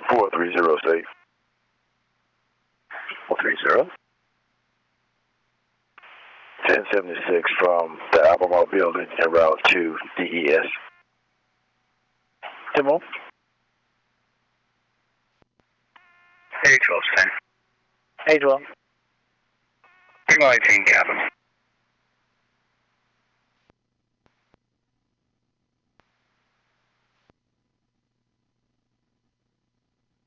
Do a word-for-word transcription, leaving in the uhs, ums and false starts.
four three zero safe. four three zero. ten seventy-six from the Albemarle building en route to D E S. Timo? A twelve ten. A twelve. Signal eighteen, Captain.